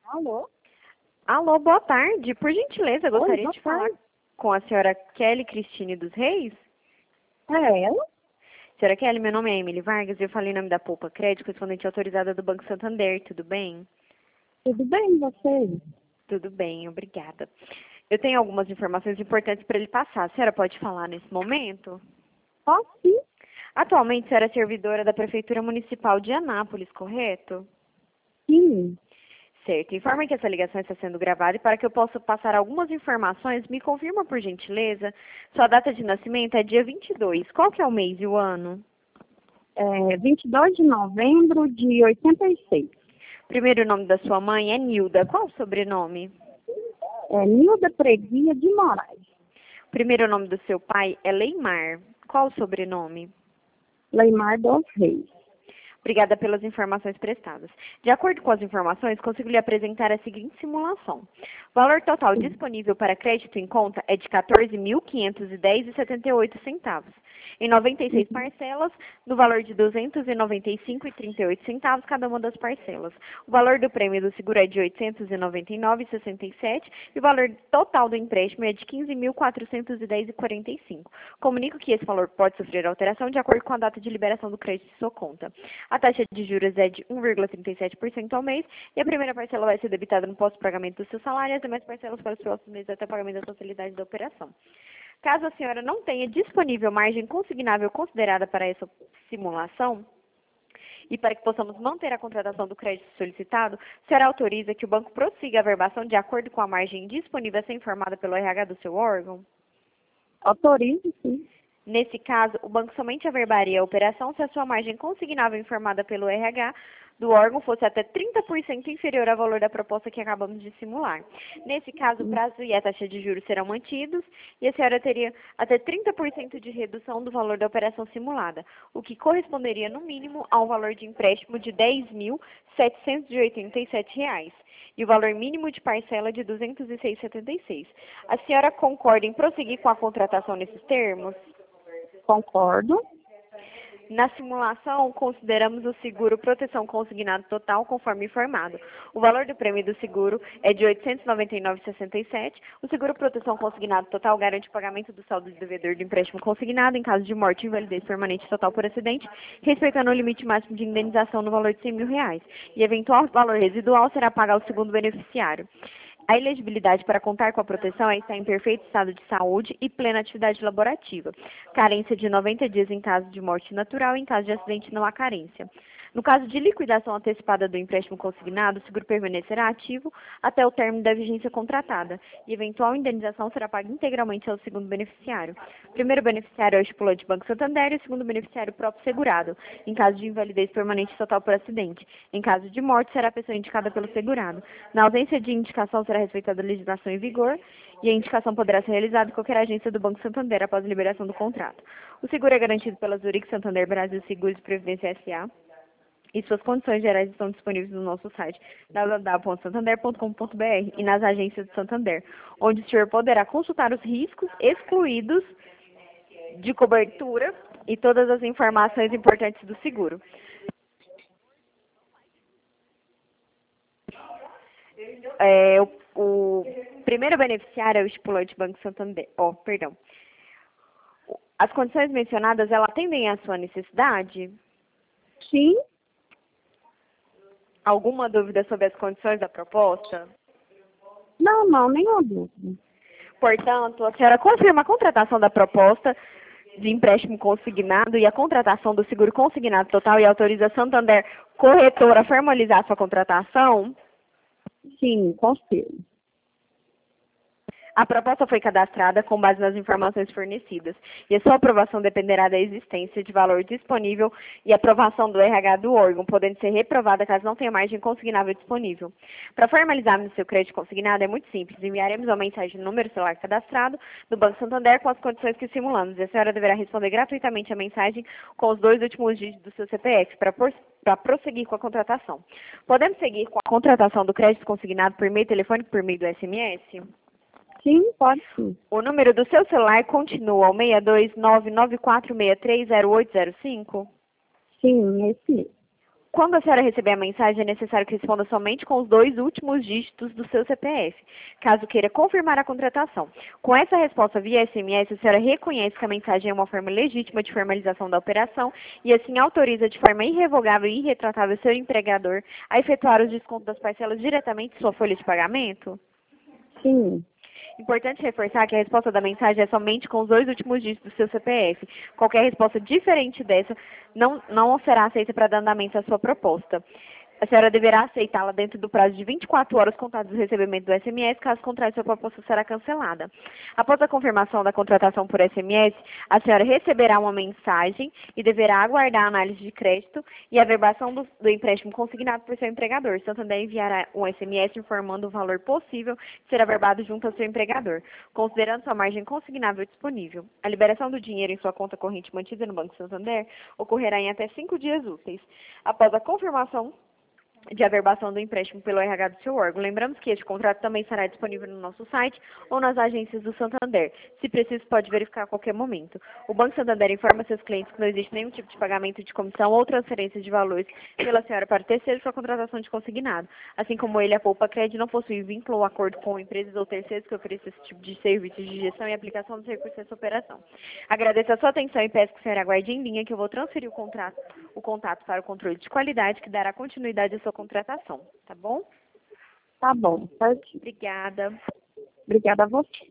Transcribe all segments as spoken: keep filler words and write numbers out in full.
Alô? Alô, boa tarde. Por gentileza, eu Oi, gostaria boa de falar tarde. com a senhora Kelly Cristine dos Reis. É ela? Senhora Kelly, meu nome é Emily Vargas e eu falei em nome da Poupa Crédito, correspondente autorizada do Banco Santander. Tudo bem? Tudo bem, você? Tudo bem, obrigada. Eu tenho algumas informações importantes para ele passar. A senhora pode falar nesse momento? Posso sim? Atualmente, a senhora é servidora da Prefeitura Municipal de Anápolis, correto? Sim. Certo. Informa que essa ligação está sendo gravada e para que eu possa passar algumas informações, me confirma, por gentileza, sua data de nascimento é dia vinte e dois. Qual que é o mês e o ano? É vinte e dois de novembro de oitenta e seis. Primeiro nome da sua mãe é Nilda. Qual o sobrenome? É Nilda Preguia de Moraes. Primeiro nome do seu pai é Leimar. Qual o sobrenome? Leimar dos Reis. Obrigada pelas informações prestadas. De acordo com as informações, consigo lhe apresentar a seguinte simulação. O valor total Sim. disponível para crédito em conta é de quatorze mil quinhentos e dez reais e setenta e oito centavos. Em noventa e seis Uhum. parcelas, no valor de duzentos e noventa e cinco reais e trinta e oito centavos cada uma das parcelas. O valor do prêmio do seguro é de oitocentos e noventa e nove reais e sessenta e sete centavos e o valor total do empréstimo é de quinze mil quatrocentos e dez reais e quarenta e cinco centavos. Comunico que esse valor pode sofrer alteração de acordo com a data de liberação do crédito de sua conta. A taxa de juros é de um vírgula trinta e sete por cento ao mês e a primeira parcela vai ser debitada no pós-pagamento do seu salário e as demais parcelas para os próximos meses até o pagamento da totalidade da operação. Caso a senhora não tenha disponível margem consignável considerada para essa simulação, e para que possamos manter a contratação do crédito solicitado, a senhora autoriza que o banco prossiga a verbação de acordo com a margem disponível a ser informada pelo R H do seu órgão? Autorizo, sim. Nesse caso, o banco somente averbaria a operação se a sua margem consignável informada pelo R H do órgão fosse até trinta por cento inferior ao valor da proposta que acabamos de simular. Nesse caso, o prazo e a taxa de juros serão mantidos e a senhora teria até trinta por cento de redução do valor da operação simulada, o que corresponderia, no mínimo, a um valor de empréstimo de dez mil setecentos e oitenta e sete reais e o valor mínimo de parcela de duzentos e seis reais e setenta e seis centavos. A senhora concorda em prosseguir com a contratação nesses termos? Concordo. Na simulação, consideramos o seguro proteção consignado total conforme informado. O valor do prêmio do seguro é de oitocentos e noventa e nove reais e sessenta e sete centavos. O seguro proteção consignado total garante o pagamento do saldo do devedor do empréstimo consignado em caso de morte e invalidez permanente total por acidente, respeitando o limite máximo de indenização no valor de cem mil reais. E eventual valor residual será pago ao segundo beneficiário. A elegibilidade para contar com a proteção é estar em perfeito estado de saúde e plena atividade laborativa. Carência de noventa dias em caso de morte natural e em caso de acidente não há carência. No caso de liquidação antecipada do empréstimo consignado, o seguro permanecerá ativo até o término da vigência contratada e eventual indenização será paga integralmente ao segundo beneficiário. O primeiro beneficiário é o estipulante Banco Santander e o segundo beneficiário o próprio segurado, em caso de invalidez permanente total por acidente. Em caso de morte, será a pessoa indicada pelo segurado. Na ausência de indicação, será respeitada a legislação em vigor e a indicação poderá ser realizada em qualquer agência do Banco Santander após a liberação do contrato. O seguro é garantido pela Zurich Santander Brasil Seguros e Previdência S A e suas condições gerais estão disponíveis no nosso site w w w ponto santander ponto com ponto b r e nas agências do Santander, onde o senhor poderá consultar os riscos excluídos de cobertura e todas as informações importantes do seguro. É, o, o primeiro beneficiário é o estipulante Banco Santander. Oh, perdão. As condições mencionadas, elas atendem à sua necessidade? Sim. Alguma dúvida sobre as condições da proposta? Não, não, nenhuma dúvida. Portanto, a senhora confirma a contratação da proposta de empréstimo consignado e a contratação do seguro consignado total e autoriza a Santander Corretora a formalizar sua contratação? Sim, confirmo. A proposta foi cadastrada com base nas informações fornecidas e a sua aprovação dependerá da existência de valor disponível e aprovação do R H do órgão, podendo ser reprovada caso não tenha margem consignável disponível. Para formalizarmos o seu crédito consignado é muito simples. Enviaremos uma mensagem no número celular cadastrado do Banco Santander com as condições que simulamos e a senhora deverá responder gratuitamente a mensagem com os dois últimos dígitos do seu C P F para para prosseguir com a contratação. Podemos seguir com a contratação do crédito consignado por meio telefônico por meio do S M S? Sim, pode sim. O número do seu celular continua o seis dois nove nove quatro seis três zero oito zero cinco? Sim, esse mesmo. Quando a senhora receber a mensagem, é necessário que responda somente com os dois últimos dígitos do seu C P F, caso queira confirmar a contratação. Com essa resposta via S M S, a senhora reconhece que a mensagem é uma forma legítima de formalização da operação e assim autoriza de forma irrevogável e irretratável seu empregador a efetuar os descontos das parcelas diretamente em sua folha de pagamento? Sim. Importante reforçar que a resposta da mensagem é somente com os dois últimos dígitos do seu C P F. Qualquer resposta diferente dessa não, não será aceita para dar andamento à sua proposta. A senhora deverá aceitá-la dentro do prazo de vinte e quatro horas contadas do recebimento do S M S, caso contrário, sua proposta será cancelada. Após a confirmação da contratação por S M S, a senhora receberá uma mensagem e deverá aguardar a análise de crédito e a averbação do, do empréstimo consignado por seu empregador. Santander enviará um S M S informando o valor possível de ser averbado junto ao seu empregador, considerando sua margem consignável disponível. A liberação do dinheiro em sua conta corrente mantida no Banco Santander ocorrerá em até cinco dias úteis. Após a confirmação de averbação do empréstimo pelo R H do seu órgão. Lembramos que este contrato também estará disponível no nosso site ou nas agências do Santander. Se preciso, pode verificar a qualquer momento. O Banco Santander informa seus clientes que não existe nenhum tipo de pagamento de comissão ou transferência de valores pela senhora para o terceiro sua contratação de consignado. Assim como ele, a Poupa Cred não possui vínculo ou acordo com empresas ou terceiros que ofereçam esse tipo de serviços de gestão e aplicação dos recursos dessa operação. Agradeço a sua atenção e peço que a senhora aguarde em linha que eu vou transferir o contrato, o contato para o controle de qualidade que dará continuidade à sua contratação, tá bom? Tá bom, certo. Obrigada. Obrigada a você.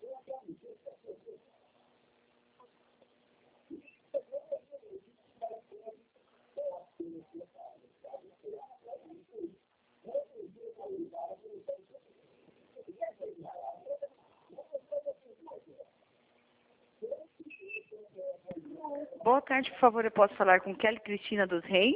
Boa tarde, por favor, eu posso falar com Kelly Cristina dos Reis?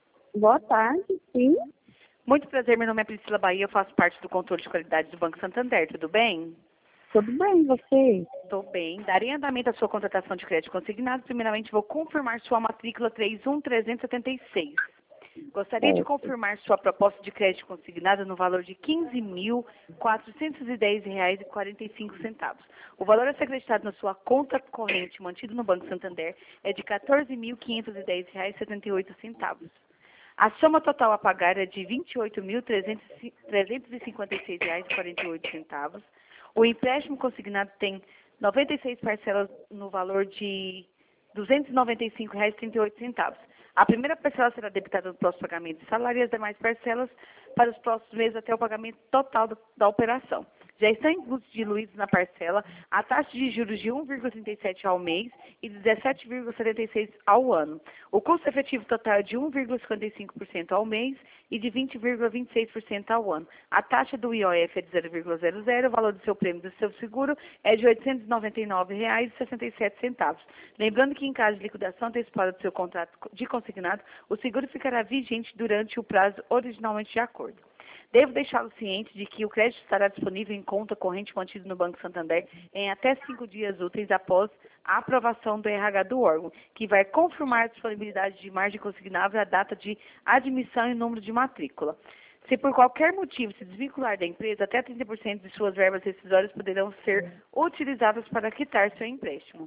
Boa tarde, sim. Muito prazer, meu nome é Priscila Bahia, eu faço parte do controle de qualidade do Banco Santander, tudo bem? Tudo bem, você? Estou bem. Darei andamento à sua contratação de crédito consignado. Primeiramente, vou confirmar sua matrícula três um três sete seis. Gostaria de confirmar sua proposta de crédito consignado no valor de quinze mil quatrocentos e dez reais e quarenta e cinco centavos. O valor a ser acreditado na sua conta corrente mantido no Banco Santander é de quatorze mil quinhentos e dez reais e setenta e oito centavos. A soma total a pagar é de vinte e oito mil trezentos e cinquenta e seis reais e quarenta e oito centavos. O empréstimo consignado tem noventa e seis parcelas no valor de duzentos e noventa e cinco reais e trinta e oito centavos. A primeira parcela será debitada no próximo pagamento de salário e as demais parcelas para os próximos meses até o pagamento total do, da operação. Já estão diluídos na parcela a taxa de juros de um vírgula trinta e sete ao mês e de dezessete vírgula setenta e seis ao ano. O custo efetivo total é de um vírgula cinquenta e cinco por cento ao mês e de vinte vírgula vinte e seis por cento ao ano. A taxa do I O F é de zero vírgula zero zero, o valor do seu prêmio do seu seguro é de oitocentos e noventa e nove reais e sessenta e sete centavos. Lembrando que em caso de liquidação antecipada do seu contrato de consignado, o seguro ficará vigente durante o prazo originalmente de acordo. Devo deixá-lo ciente de que o crédito estará disponível em conta corrente mantida no Banco Santander em até cinco dias úteis após a aprovação do R H do órgão, que vai confirmar a disponibilidade de margem consignável, a data de admissão e número de matrícula. Se por qualquer motivo se desvincular da empresa, até trinta por cento de suas verbas rescisórias poderão ser utilizadas para quitar seu empréstimo.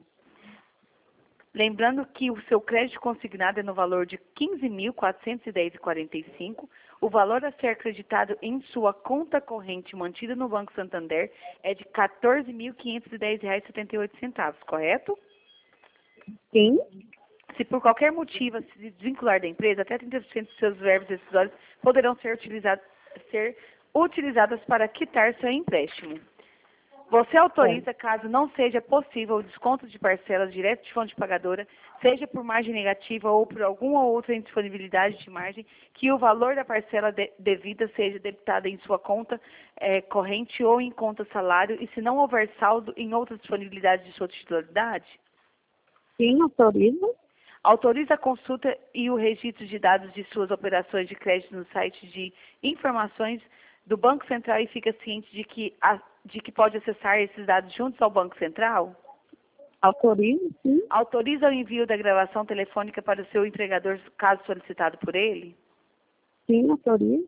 Lembrando que o seu crédito consignado é no valor de quinze mil quatrocentos e dez reais e quarenta e cinco centavos. O valor a ser acreditado em sua conta corrente mantida no Banco Santander é de quatorze mil quinhentos e dez reais e setenta e oito centavos, correto? Sim. Se por qualquer motivo se desvincular da empresa, até trinta por cento de seus verbos rescisórios poderão ser utilizados, ser utilizadas para quitar seu empréstimo. Você autoriza, caso não seja possível, o desconto de parcelas direto de fonte pagadora, seja por margem negativa ou por alguma outra indisponibilidade de margem, que o valor da parcela de, devida seja debitada em sua conta é, corrente ou em conta salário, e se não houver saldo em outra disponibilidade de sua titularidade? Sim, autorizo. Autoriza a consulta e o registro de dados de suas operações de crédito no site de informações do Banco Central e fica ciente de que, a, de que pode acessar esses dados juntos ao Banco Central? Autorizo, sim. Autoriza o envio da gravação telefônica para o seu empregador, caso solicitado por ele? Sim, autorizo.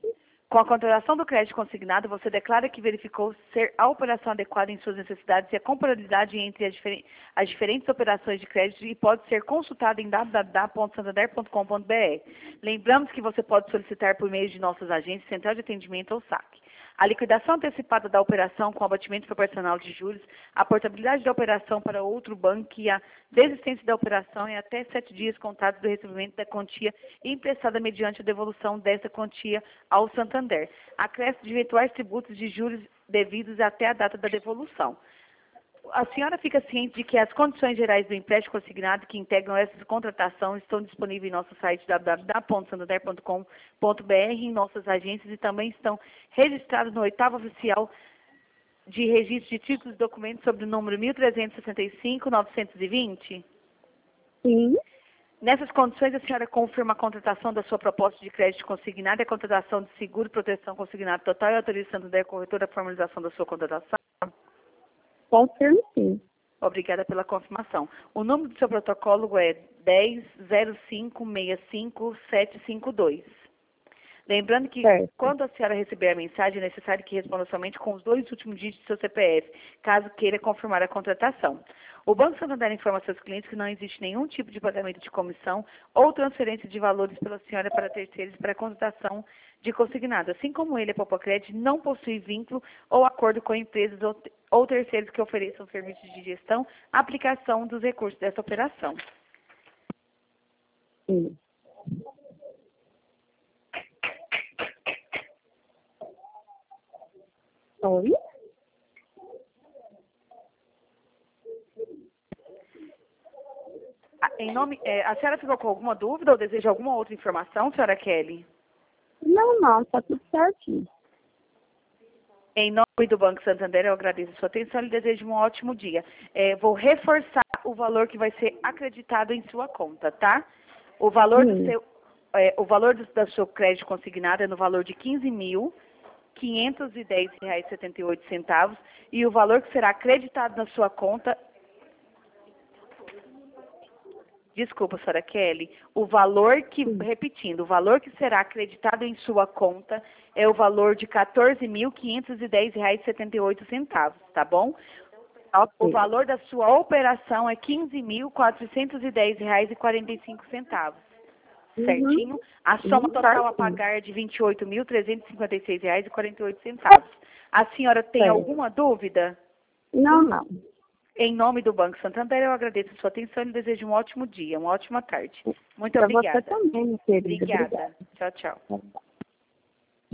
Com a contratação do crédito consignado, você declara que verificou ser a operação adequada em suas necessidades e a comparabilidade entre as, difer as diferentes operações de crédito e pode ser consultada em w w w ponto santander ponto com ponto b r. Lembramos que você pode solicitar por meio de nossas agências, central de atendimento ou saque. A liquidação antecipada da operação com abatimento proporcional de juros, a portabilidade da operação para outro banco e a desistência da operação em até sete dias contados do recebimento da quantia emprestada mediante a devolução dessa quantia ao Santander. Acréscimo de eventuais tributos de juros devidos até a data da devolução. A senhora fica ciente de que as condições gerais do empréstimo consignado que integram essa contratação estão disponíveis em nosso site w w w ponto santander ponto com ponto b r, em nossas agências e também estão registrados no oitavo oficial de registro de títulos e documentos sobre o número mil trezentos e sessenta e cinco, novecentos e vinte? Sim. Nessas condições, a senhora confirma a contratação da sua proposta de crédito consignado e a contratação de seguro, proteção consignado total e autoriza o Santander corretor a formalização da sua contratação? Confirmo sim. Obrigada pela confirmação. O número do seu protocolo é dez zero cinco seis cinco sete cinco dois. Lembrando que, certo, quando a senhora receber a mensagem, é necessário que responda somente com os dois últimos dígitos do seu C P F, caso queira confirmar a contratação. O Banco Santander informa aos seus clientes que não existe nenhum tipo de pagamento de comissão ou transferência de valores pela senhora para terceiros para a contratação de consignado. Assim como ele, a Popocred, não possui vínculo ou acordo com empresas ou, ou terceiros que ofereçam serviços de gestão, aplicação dos recursos dessa operação. Sim. Oi? Em nome, é, a senhora ficou com alguma dúvida ou deseja alguma outra informação, senhora Kelly? Não, não, está tudo certinho. Em nome do Banco Santander, eu agradeço a sua atenção e desejo um ótimo dia. É, vou reforçar o valor que vai ser acreditado em sua conta, tá? O valor, do seu, é, o valor do, do seu crédito consignado é no valor de quinze mil quinhentos e dez reais e setenta e oito centavos e o valor que será acreditado na sua conta... Desculpa, senhora Kelly, o valor que, repetindo, o valor que será acreditado em sua conta é o valor de quatorze mil quinhentos e dez reais e setenta e oito centavos, tá bom? Okay. O valor da sua operação é quinze mil quatrocentos e dez reais e quarenta e cinco centavos, uhum, certinho? A soma total a pagar é de vinte e oito mil trezentos e cinquenta e seis reais e quarenta e oito centavos. A senhora tem certo. Alguma dúvida? Não, não. Em nome do Banco Santander, eu agradeço a sua atenção e desejo um ótimo dia, uma ótima tarde. Muito pra obrigada. Você também, querida. Obrigada. Obrigada. Tchau, tchau.